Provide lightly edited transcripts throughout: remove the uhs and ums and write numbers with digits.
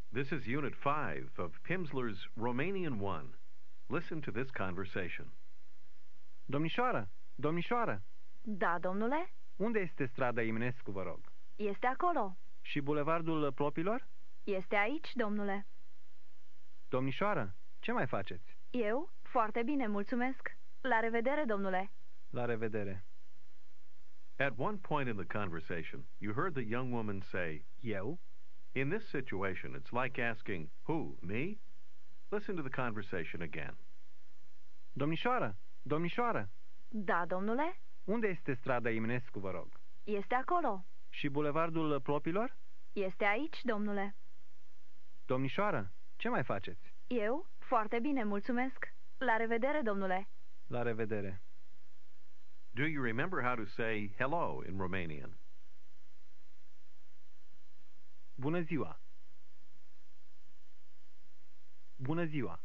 This is Unit 5 of Pimsleur's Romanian 1. Listen to this conversation. Domnișoară! Domnișoară! Da, domnule? Unde este strada Eminescu, vă rog? Este acolo. Și bulevardul Plopilor? Este aici, domnule. Domnișoară, ce mai faceți? Eu? Foarte bine, mulțumesc. La revedere, domnule. La revedere. At one point in the conversation, you heard the young woman say, Eu? In this situation, it's like asking, who, me? Listen to the conversation again. Domnișoară! Domnișoară! Da, domnule? Unde este strada Eminescu, vă rog? Este acolo. Și bulevardul Plopilor? Este aici, domnule. Domnișoară, ce mai faceți? Eu? Foarte bine, mulțumesc. La revedere, domnule. La revedere. Do you remember how to say hello in Romanian? Bună ziua! Bună ziua!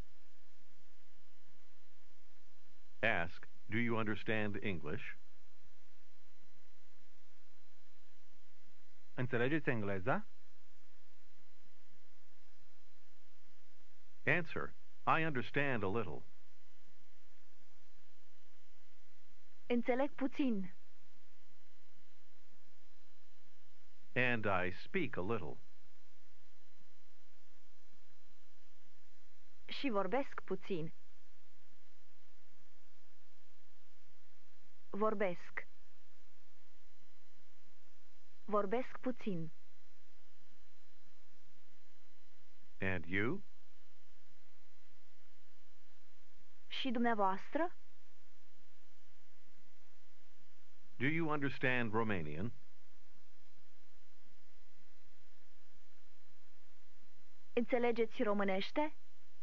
Ask, do you understand English? Înțelegeți engleza? Answer, I understand a little. Înțeleg puțin. And I speak a little. Și vorbesc puțin. Vorbesc. Vorbesc puțin. And you? Și dumneavoastră? Do you understand Romanian? Înțelegeți românește?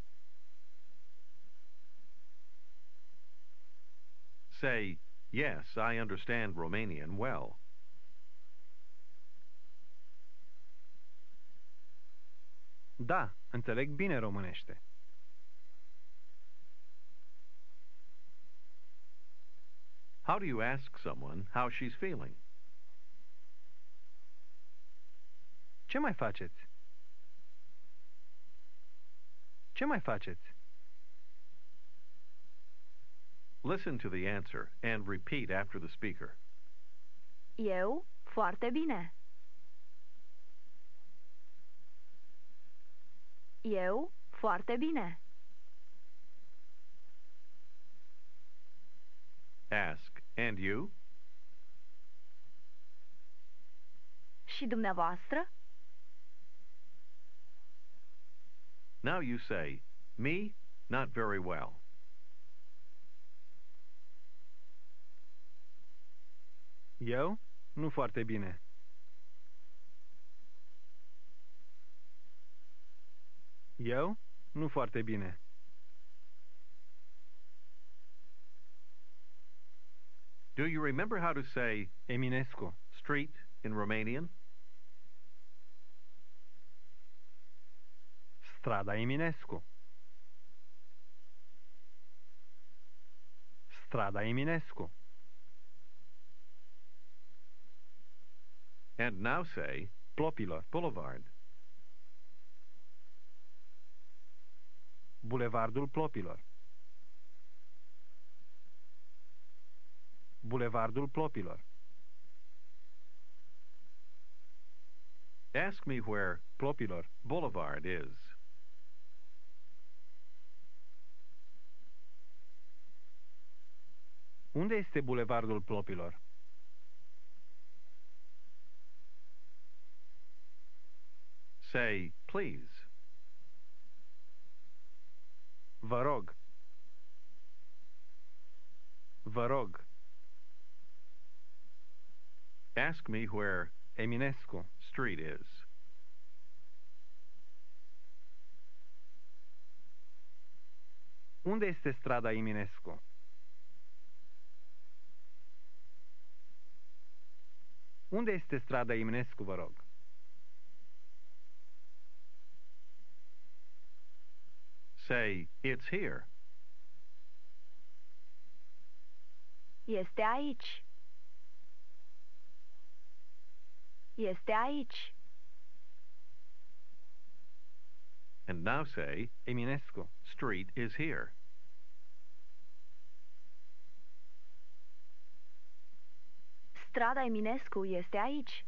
Say, yes, I understand Romanian well. Da, înțeleg bine românește. How do you ask someone how she's feeling? Ce mai faceți? Ce mai faceți? Listen to the answer and repeat after the speaker. Eu? Foarte bine. Eu? Foarte bine. Ask, and you? Și dumneavoastră? Now you say, me, not very well. Eu? Nu foarte bine. Eu? Nu foarte bine. Do you remember how to say Eminescu. street in Romanian? Strada Eminescu. Strada Eminescu. And now say Plopilor. boulevard. Bulevardul Plopilor. Bulevardul Plopilor. Ask me where Plopilor. boulevard is. Unde este bulevardul Plopilor? Say, please. Vă rog. Vă rog. Ask me where Eminescu. street is. Unde este strada Eminescu? Unde este strada Eminescu, vă rog? Say, it's here. Este aici. Este aici. And now say, Eminescu. street is here. Strada Eminescu este aici.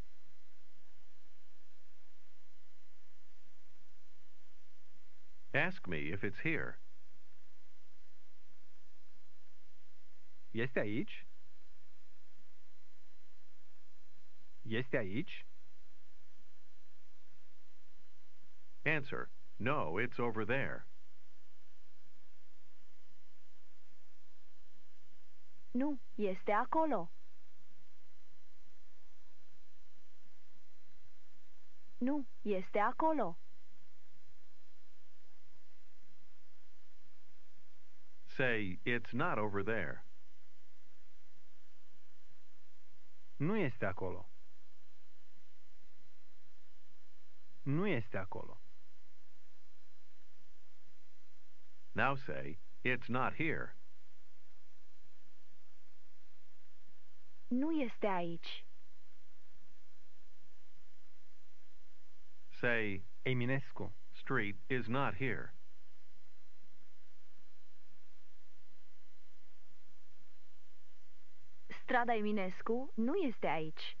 Ask me if it's here. Este aici? Este aici? Answer, no, it's over there. Nu, este acolo. Nu, este acolo. Say, it's not over there. Nu este acolo. Nu este acolo. Now say, it's not here. Nu este aici. Say, Eminescu. street is not here. Strada Eminescu nu este aici.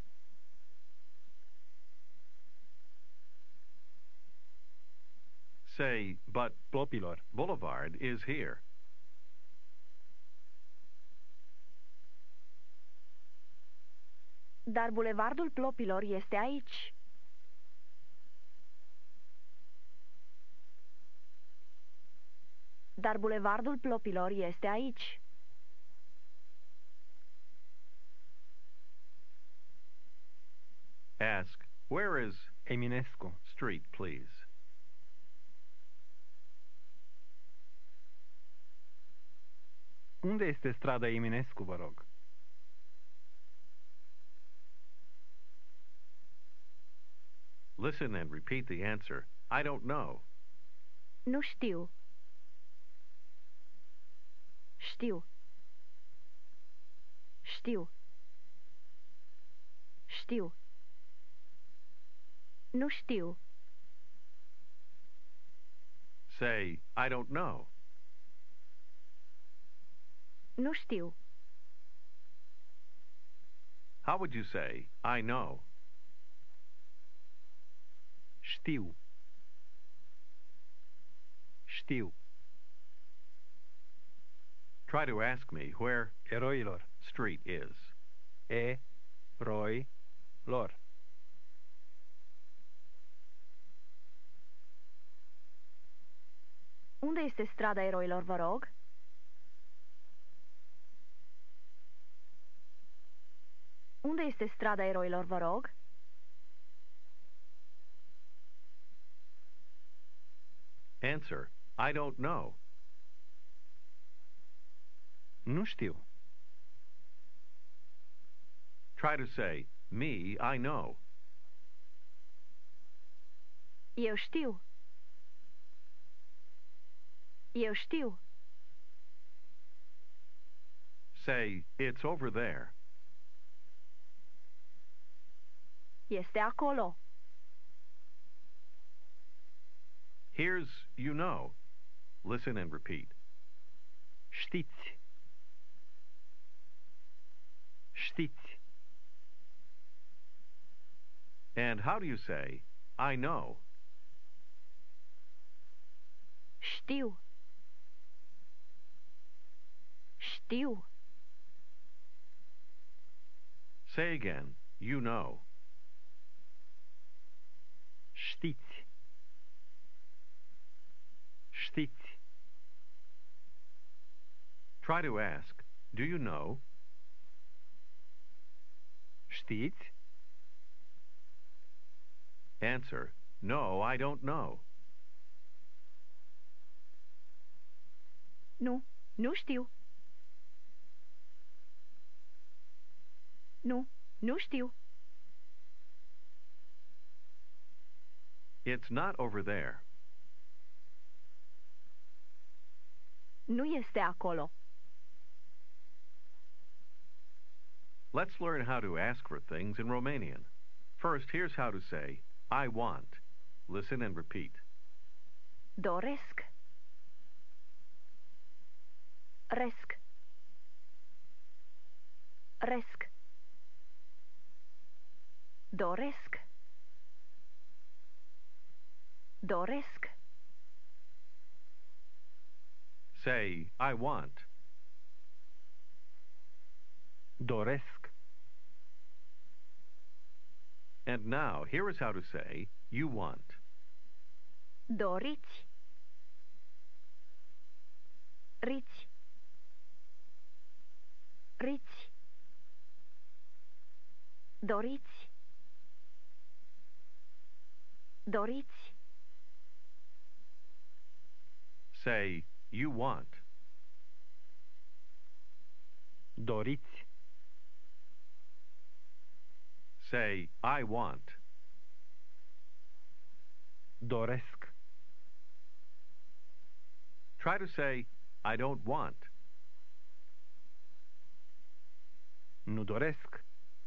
Say, but Plopilor. Boulevard is here. Dar bulevardul Plopilor este aici. Dar bulevardul Plopilor este aici. Ask, where is Eminescu. street, please? Unde este strada Eminescu, vă rog? Listen and repeat the answer. I don't know. Nu știu. Știu. Știu. Știu. Nu știu. Say, I don't know. Nu știu. How would you say, I know? Știu. Știu. Try to ask me where Eroilor. street is. Roi. Lor. Unde este strada eroilor, vă rog? Unde este strada eroilor, vă rog? Answer, I don't know. Nu știu. Try to say, me, I know. Eu știu. Eu știu. Say, it's over there. Este acolo. Here's you know. Listen and repeat. Știți. Știți. And how do you say, I know? Știu. Știu. Say again, you know. Știți. Știți. Try to ask, do you know? Știți? Answer, no, I don't know. Nu. Nu știu. Nu. Nu știu. It's not over there. Nu este acolo. Let's learn how to ask for things in Romanian. First, here's how to say, I want. Listen and repeat. Doresc. Resc. Resc. Doresc. Doresc. Say, I want. Doresc. And now, here is how to say, you want. Doriți. Riți. Riți. Doriți. Doriți. Say, you want. Doriți. Say, I want. Doresc. Try to say, I don't want. Nu doresc.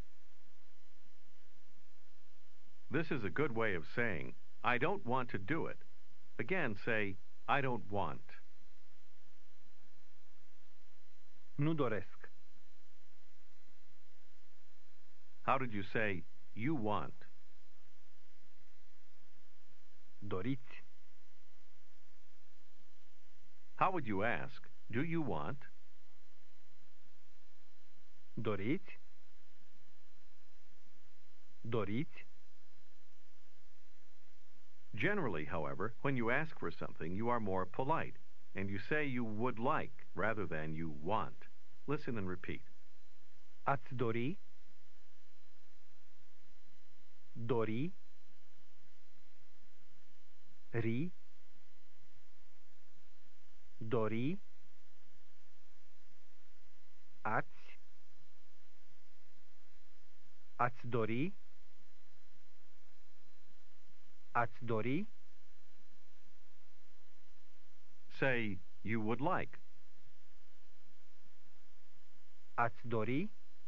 This is a good way of saying, I don't want to do it. Again, say, I don't want. Nu doresc. How did you say, you want? Doriți. How would you ask, do you want? Doriți. Doriți. Generally, however, when you ask for something, you are more polite, and you say you would like rather than you want. Listen and repeat. Ați dori. Dori. Ri. Dori. Ați. Ați dori. Ați dori. Say, you would like. Ați dori.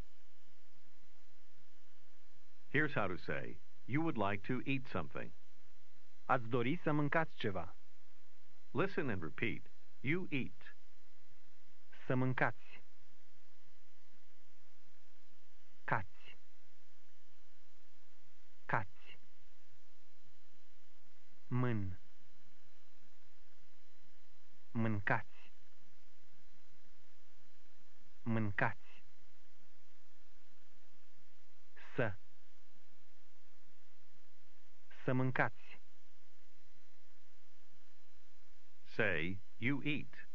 Here's how to say, you would like to eat something. Ați dori să mâncați ceva. Listen and repeat. You eat. Să mâncați. Cați. Cați. Mân. Mâncați. Mâncați. Să. Să mâncați. Say, you eat.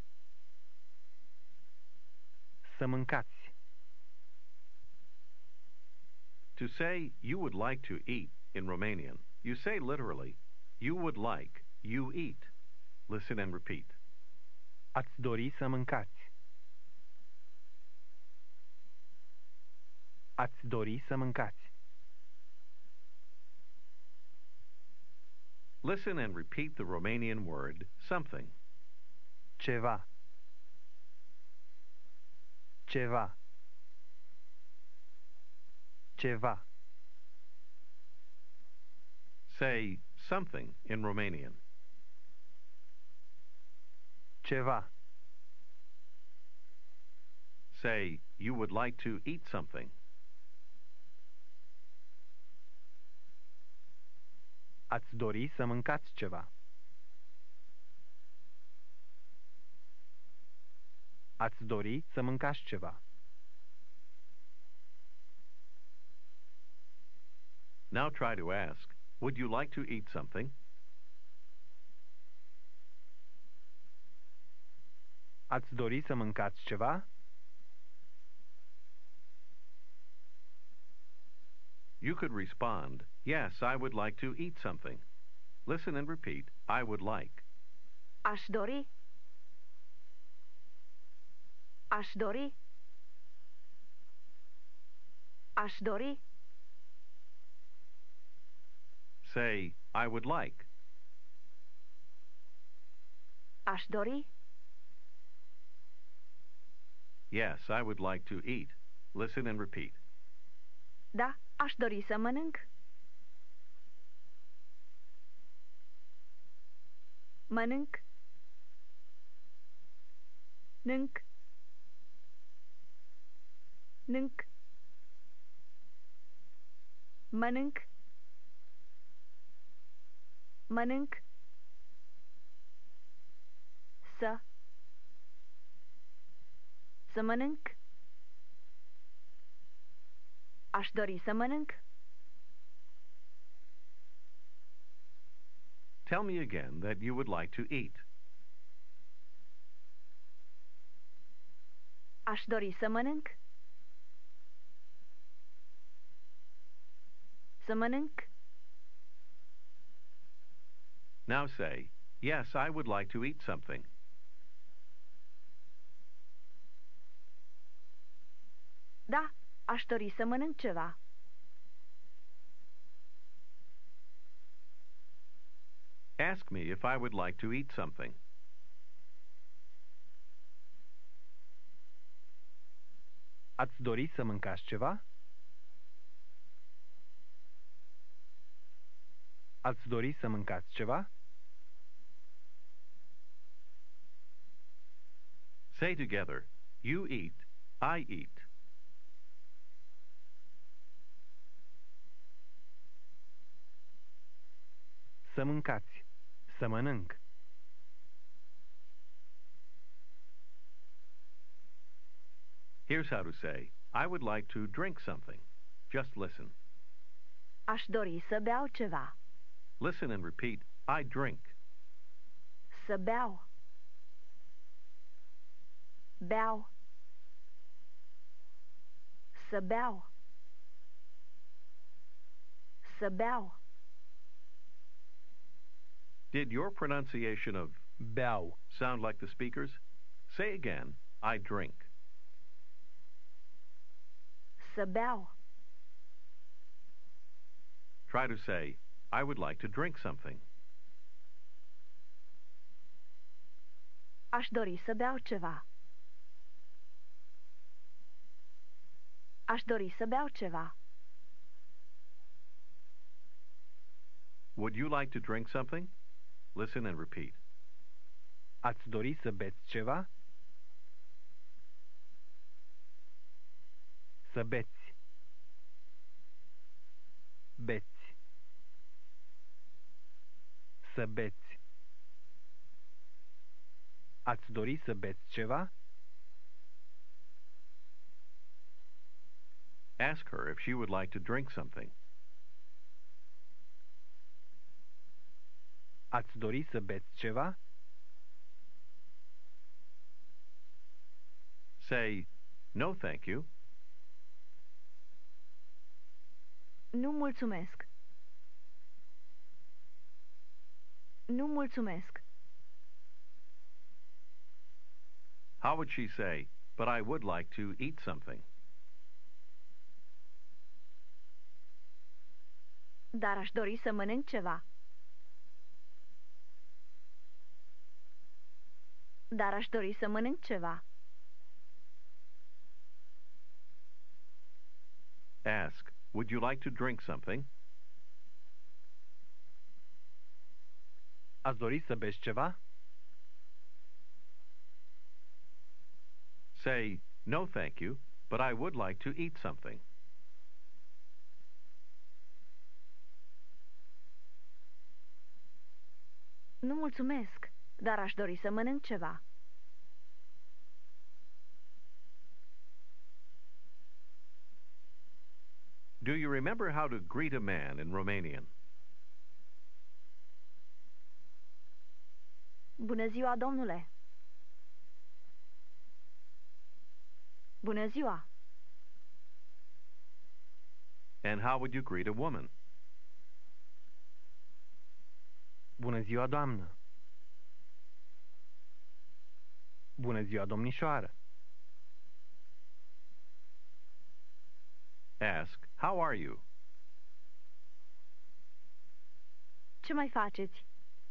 Să mâncați. To say, you would like to eat in Romanian, you say literally, you would like, you eat. Listen and repeat. Ați dori să mâncați. Ați dori să mâncați. Listen and repeat the Romanian word, something. Ceva. Ceva. Ceva. Say, something in Romanian. Ceva. Say, you would like to eat something. Ați dori să mâncați ceva. Ați dori să mâncați ceva. Now try to ask, would you like to eat something? Ați dori să mâncați ceva? You could respond, yes, I would like to eat something. Listen and repeat, I would like. Aș dori. Aș dori. Aș dori. Say, I would like. Aș dori. Yes, I would like to eat. Listen and repeat. Da, aș dori să mănânc. Mănânc. Nânc. Nânc. Mănânc. Mănânc. Să mănânc. Aș dori să mănânc. Tell me again that you would like to eat. Aș dori să mănânc. Să mănânc. Now say, yes, I would like to eat something. Da, aș dori să mănânc ceva. Ask me if I would like to eat something. Ați dori să mâncați ceva? Ați dori să mâncați ceva? Say together, you eat, I eat. Să mâncați. Să mănânc. Here's how to say, I would like to drink something. Just listen. Aș dori să beau ceva. Listen and repeat, I drink. Să beau. Beau. Să beau. Să beau. Did your pronunciation of Beau. sound like the speaker's? Say again, I drink. Să beau. Try to say, I would like to drink something. Aș dori să beau ceva. Aș dori să beau ceva. Would you like to drink something? Listen and repeat. Ați dori să beți ceva? Să beți. Beți. Să beți. Ați dori să beți ceva? Ask her if she would like to drink something. Ați dori să beți ceva? Say, no thank you. Nu mulțumesc. Nu mulțumesc. How would she say, but I would like to eat something? Dar aș dori să mănânc ceva. Dar aș dori să mănânc ceva. Ask, would you like to drink something? Ați dori să beți ceva? Say, no thank you, but I would like to eat something. Nu mulțumesc, dar aș dori să mănânc ceva. Do you remember how to greet a man in Romanian? Bună ziua, domnule! Bună ziua! And how would you greet a woman? Bună ziua, doamnă! Bună ziua, domnișoară! Ask, how are you? Ce mai faceți?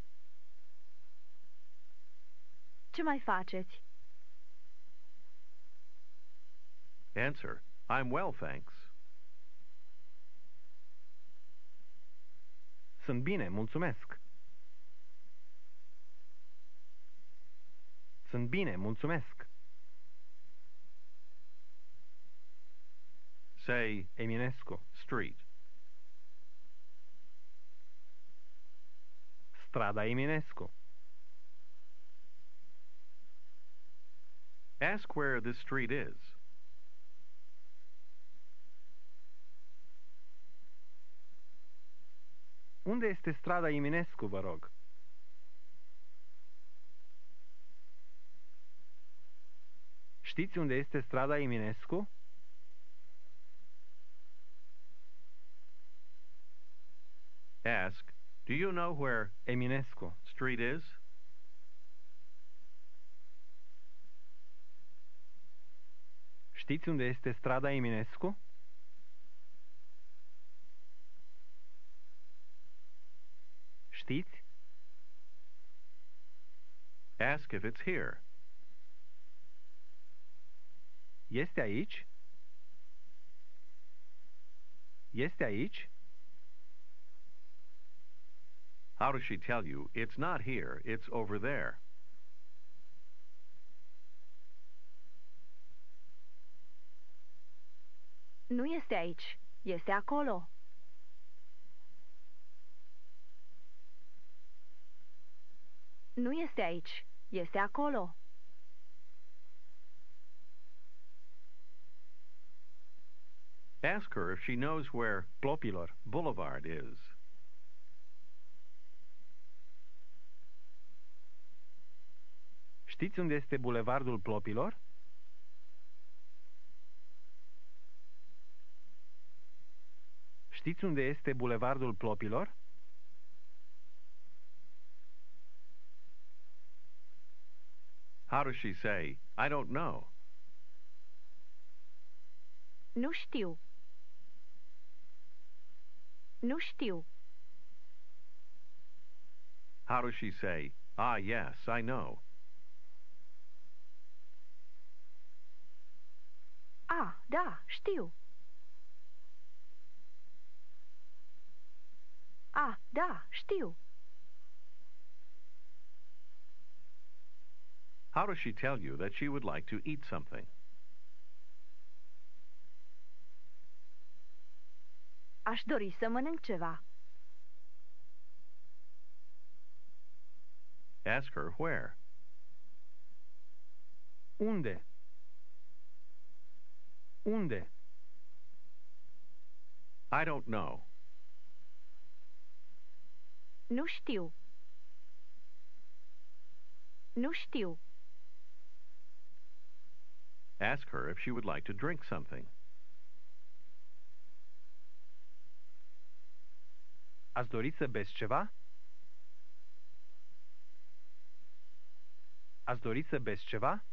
Ce mai faceți? Answer, I'm well, thanks. Sunt bine, mulțumesc! Sunt bine, mulțumesc. Say Eminescu. street. Strada Eminescu. Ask where this street is. Unde este strada Eminescu, vă rog? Știți unde este strada Eminescu? Ask, do you know where Eminescu. street is? Știți unde este strada Eminescu? Știți? Ask if it's here. Este aici? Este aici? How does she tell you it's not here, it's over there? Nu este aici. Este acolo. Nu este aici. Este acolo. Ask her if she knows where Plopilor. Boulevard is. Știți unde este bulevardul Plopilor? Știți unde este bulevardul Plopilor? How does she say, I don't know? Nu știu. Nu știu. How does she say, ah, yes, I know? A, da, știu. A, da, știu. How does she tell you that she would like to eat something? Aș dori să mănânc ceva. Ask her where. Unde? Unde? I don't know. Nu știu. Nu știu. Ask her if she would like to drink something. Ați dori să beți ceva? Ați dori să beți ceva?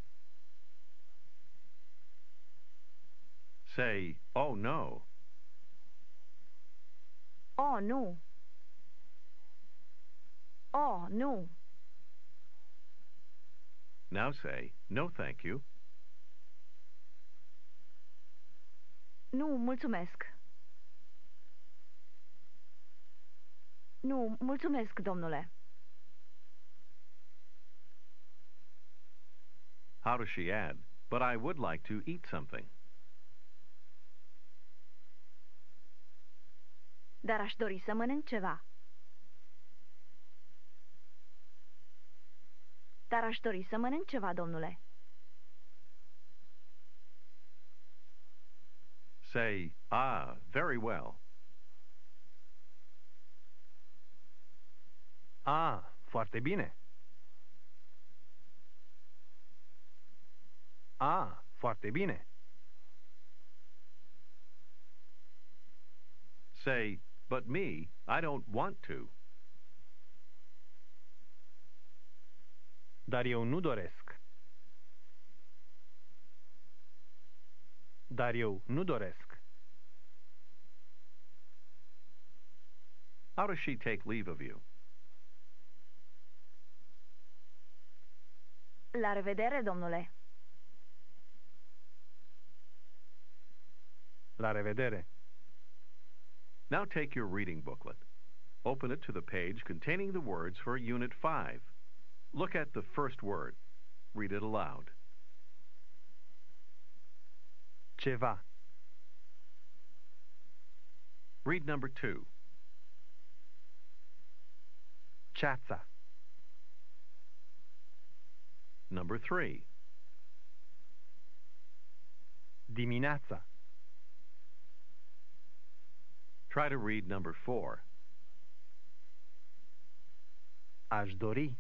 Say, oh, no. Oh, nu. Oh, nu. Now say, no, thank you. Nu, mulțumesc. Nu, mulțumesc, domnule. How does she add, but I would like to eat something? Dar aș dori să mănânc ceva. Dar aș dori să mănânc ceva, domnule. Say, ah, very well. Ah, foarte bine. Ah, foarte bine. Say, but me, I don't want to. Dar eu nu doresc. Dar eu nu doresc. How does she take leave of you? La revedere, domnule. La revedere. Now take your reading booklet. Open it to the page containing the words for Unit 5. Look at the first word. Read it aloud. Ceva. Read number 2. Ceața. Number 3. Dimineața. Try to read number 4. Aș dori.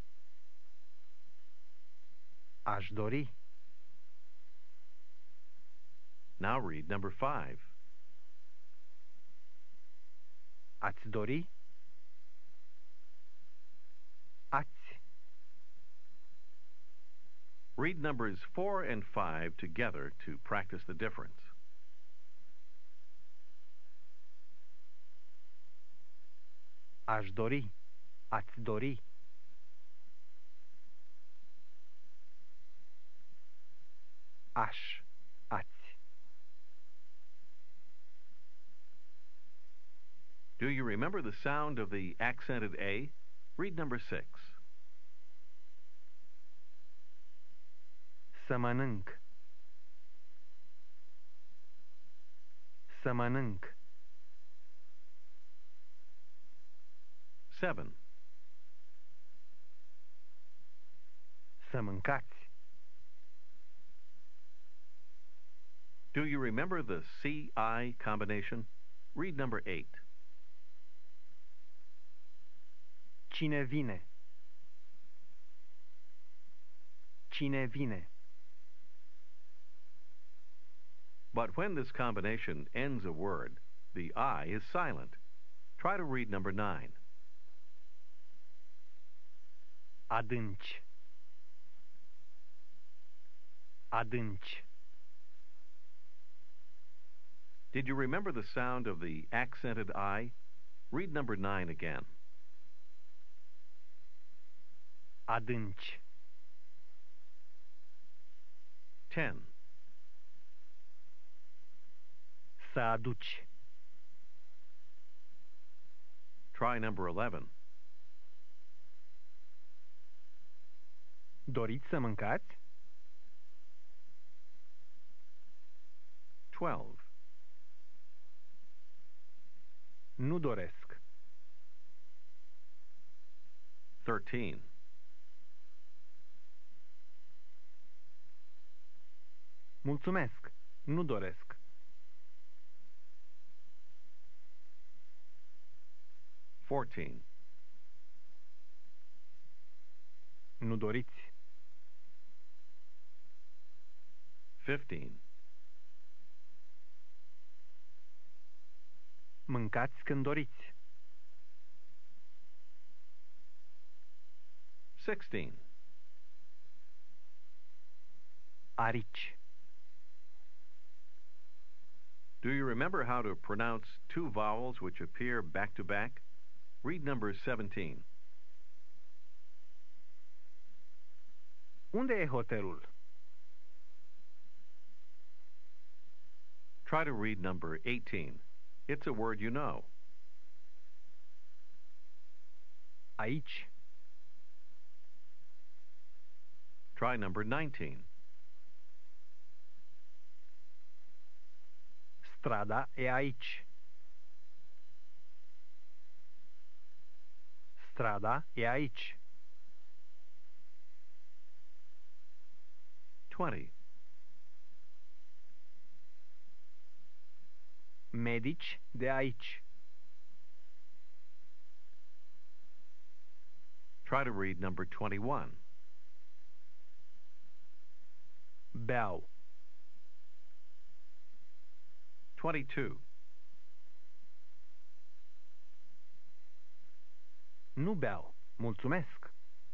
Aș dori. Now read number 5. Ați dori? Ați. Read numbers 4 and 5 together to practice the difference. Aș dori. Ați dori. Aș. Ați. Do you remember the sound of the accented A? Read number 6. Să mănânc. Să mănânc. 7. Să mâncați. Do you remember the CI combination? Read number 8. Cine vine? Cine vine? But when this combination ends a word, the I is silent. Try to read number 9. Adânci. Adânci. Did you remember the sound of the accented I? Read number 9 again. Adânci. 10. Să aduci. Try number 11. Doriți să mâncați? 12. Nu doresc. 13. Mulțumesc. Nu doresc. 14. Nu doriți. 15. Mâncați când doriți. 16. Arici. Do you remember how to pronounce two vowels which appear back to back? Read number 17. Unde e hotelul? Try to read number 18. It's a word you know. Aici. Try number 19. Strada e aici. Strada e aici. 20. Medici de aici. Try to read number 21. Beau. 22. Nu beau. Mulțumesc.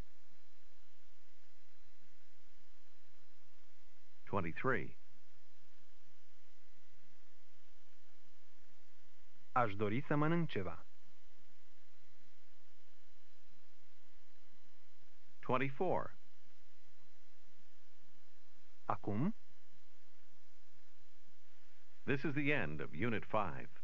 23. Aș dori să mănânc ceva. 24. Acum? This is the end of Unit 5.